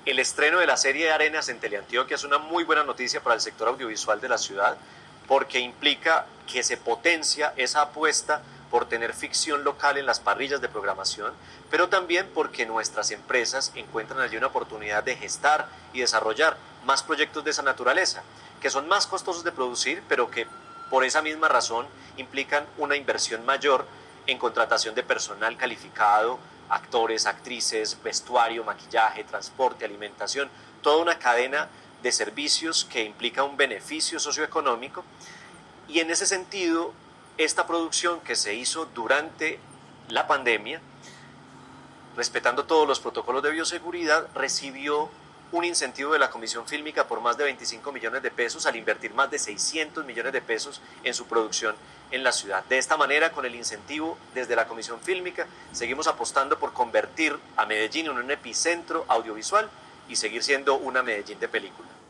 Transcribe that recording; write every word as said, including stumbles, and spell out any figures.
El estreno de la serie Arenas en Teleantioquia es una muy buena noticia para el sector audiovisual de la ciudad, porque implica que se potencia esa apuesta por tener ficción local en las parrillas de programación, pero también porque nuestras empresas encuentran allí una oportunidad de gestar y desarrollar más proyectos de esa naturaleza, que son más costosos de producir, pero que por esa misma razón implican una inversión mayor en contratación de personal calificado, actores, actrices, vestuario, maquillaje, transporte, alimentación, toda una cadena de servicios que implica un beneficio socioeconómico. Y en ese sentido, esta producción que se hizo durante la pandemia, respetando todos los protocolos de bioseguridad, recibió un incentivo de la Comisión Fílmica por más de veinticinco millones de pesos al invertir más de seiscientos millones de pesos en su producción en la ciudad. De esta manera, con el incentivo desde la Comisión Fílmica, seguimos apostando por convertir a Medellín en un epicentro audiovisual y seguir siendo una Medellín de película.